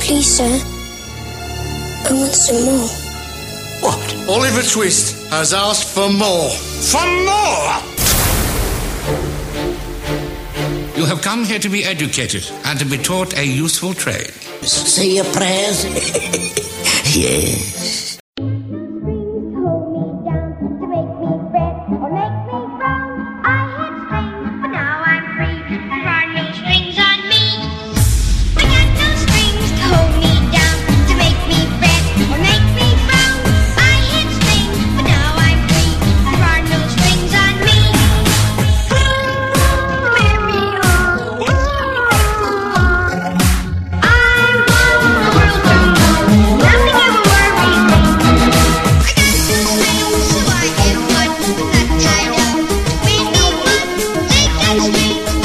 Please, sir. I want some more. What? Oliver Twist has asked for more. For more! You have come here to be educated and to be taught a useful trade. Say your prayers. Yes. Street.